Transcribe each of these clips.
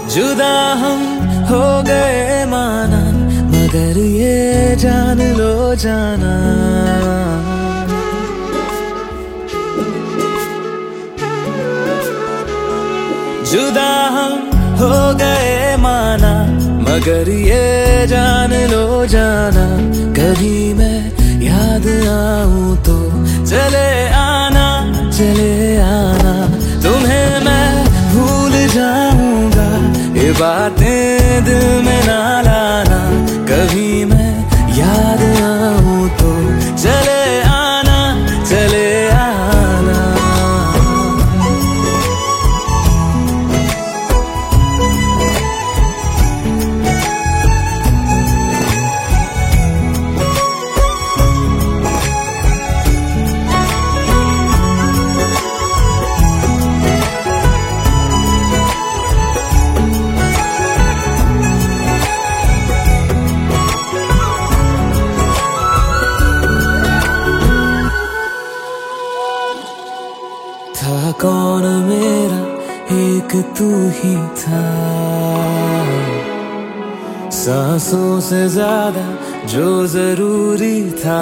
जुदा हम हो गए माना, मगर ये जान लो जाना, जुदा हम हो गए माना, मगर ये जान लो जाना, कभी मैं याद आऊं तो चले आना, चले आना, तुम्हें मैं भूल जाऊंगा, ये बातें दिल में ना लाना, कभी मैं याद आऊं तो चले आना, चले आना। था कौन मेरा, एक तू ही था, सांसों से ज्यादा जो जरूरी था,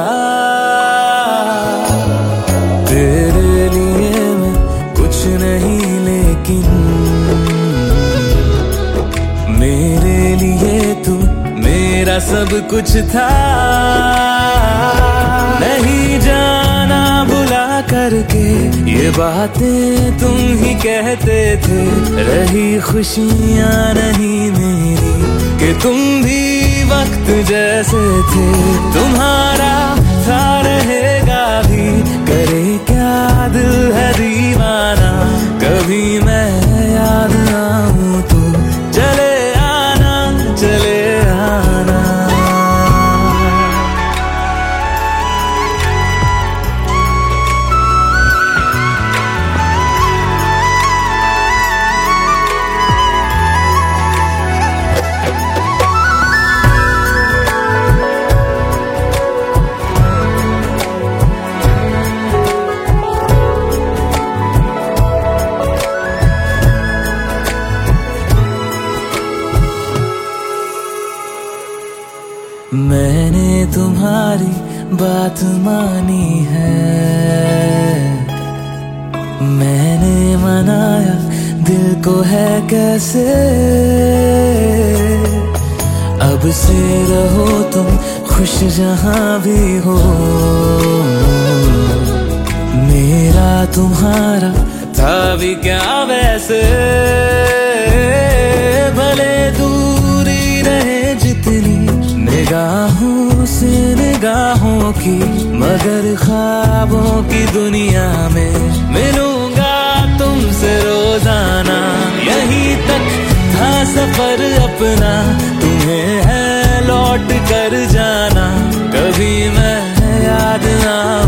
तेरे लिए मैं कुछ नहीं लेकिन मेरे लिए तू मेरा सब कुछ था, नहीं जाना बुला करके ये बातें तुम ही कहते थे, रही खुशियाँ नहीं मेरी कि तुम भी वक्त जैसे थे, तुम्हारा था रहेगा भी, करे क्या दिल है दीवाना, कभी मैं याद आऊं तो चले आना, चले आना। मैंने तुम्हारी बात मानी है, मैंने मनाया दिल को है कैसे, अब से रहो तुम खुश जहां भी हो, मेरा तुम्हारा था भी क्या वैसे, भले दूरी रहे जितनी निगाहों से निगाहों की, मगर ख्वाबों की दुनिया में मिलूंगा तुमसे रोजाना, यहीं तक था सफर अपना, तुम्हें है लौट कर जाना, कभी मैं याद आऊं